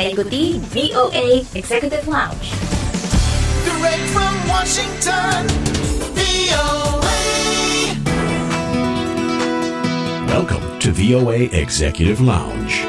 Anda ikuti VOA Executive Lounge. Direct from Washington, VOA. Welcome to VOA Executive Lounge.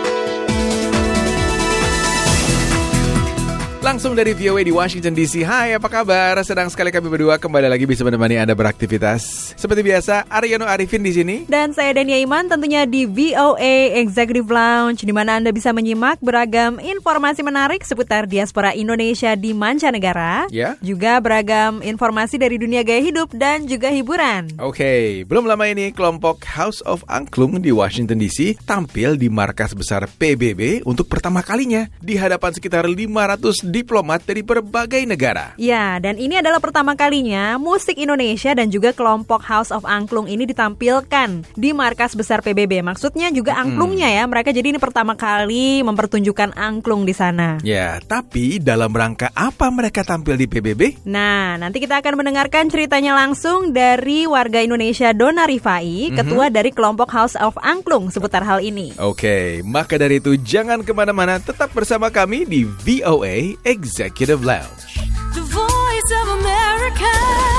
Langsung dari VOA di Washington DC. Hai, apa kabar? Senang sekali kami berdua kembali lagi bisa menemani Anda beraktivitas. Seperti biasa, Aryono Arifin di sini. Dan saya Dania Iman tentunya di VOA Executive Lounge, di mana Anda bisa menyimak beragam informasi menarik seputar diaspora Indonesia di mancanegara. Ya. Juga beragam informasi dari dunia gaya hidup dan juga hiburan. Oke, belum lama ini kelompok House of Angklung di Washington DC tampil di markas besar PBB untuk pertama kalinya di hadapan sekitar 500 diplomat dari berbagai negara. Ya, dan ini adalah pertama kalinya musik Indonesia dan juga kelompok House of Angklung ini ditampilkan di markas besar PBB. Maksudnya juga angklungnya ya, mereka jadi ini pertama kali mempertunjukkan angklung di sana. Ya, tapi dalam rangka apa mereka tampil di PBB? Nah, nanti kita akan mendengarkan ceritanya langsung dari warga Indonesia Dona Rifai, ketua dari kelompok House of Angklung seputar hal ini. Oke, maka dari itu jangan kemana-mana, tetap bersama kami di VOA Executive Lounge. The Voice of America.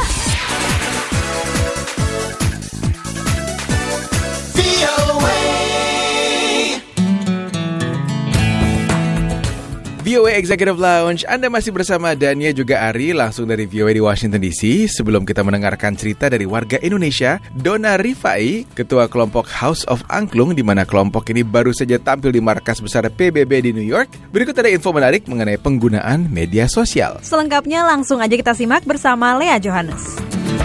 VOA. VOA Executive Lounge, Anda masih bersama Dania juga Ari, langsung dari VOA di Washington DC. Sebelum kita mendengarkan cerita dari warga Indonesia, Dona Rifai, ketua kelompok House of Angklung, di mana kelompok ini baru saja tampil di markas besar PBB di New York. Berikut ada info menarik mengenai penggunaan media sosial. Selengkapnya langsung aja kita simak bersama Lea Johannes.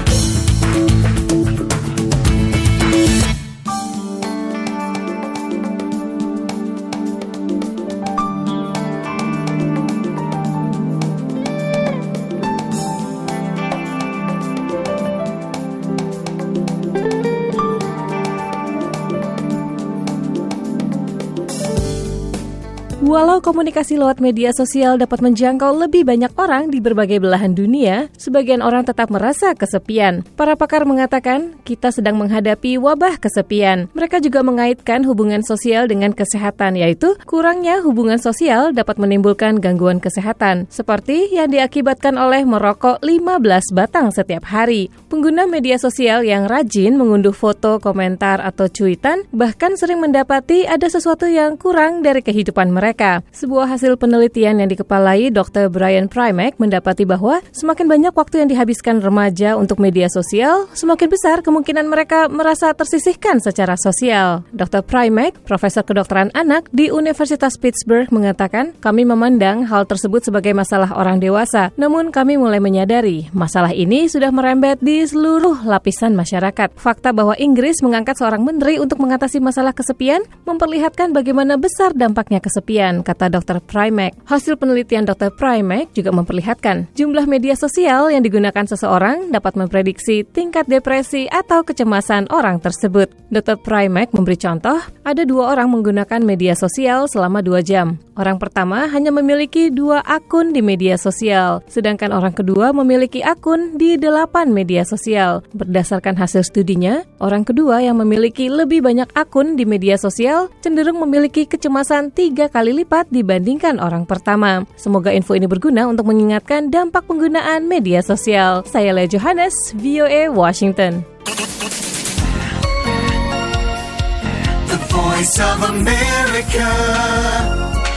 Walau komunikasi lewat media sosial dapat menjangkau lebih banyak orang di berbagai belahan dunia, sebagian orang tetap merasa kesepian. Para pakar mengatakan, kita sedang menghadapi wabah kesepian. Mereka juga mengaitkan hubungan sosial dengan kesehatan, yaitu kurangnya hubungan sosial dapat menimbulkan gangguan kesehatan, seperti yang diakibatkan oleh merokok 15 batang setiap hari. Pengguna media sosial yang rajin mengunduh foto, komentar, atau cuitan, bahkan sering mendapati ada sesuatu yang kurang dari kehidupan mereka. Sebuah hasil penelitian yang dikepalai Dr. Brian Primack mendapati bahwa semakin banyak waktu yang dihabiskan remaja untuk media sosial, semakin besar kemungkinan mereka merasa tersisihkan secara sosial. Dr. Primack, profesor kedokteran anak di Universitas Pittsburgh, mengatakan, kami memandang hal tersebut sebagai masalah orang dewasa, namun kami mulai menyadari masalah ini sudah merembet di seluruh lapisan masyarakat. Fakta bahwa Inggris mengangkat seorang menteri untuk mengatasi masalah kesepian memperlihatkan bagaimana besar dampaknya kesepian, kata Dr. Primack. Hasil penelitian Dr. Primack juga memperlihatkan jumlah media sosial yang digunakan seseorang dapat memprediksi tingkat depresi atau kecemasan orang tersebut. Dr. Primack memberi contoh, ada 2 orang menggunakan media sosial selama 2 jam. Orang pertama hanya memiliki 2 akun di media sosial, sedangkan orang kedua memiliki akun di 8 media sosial. Berdasarkan hasil studinya, orang kedua yang memiliki lebih banyak akun di media sosial cenderung memiliki kecemasan 3 kali lipat dibandingkan orang pertama. Semoga info ini berguna untuk mengingatkan dampak penggunaan media sosial. Saya Lea Johannes, VOA Washington. The Voice of America.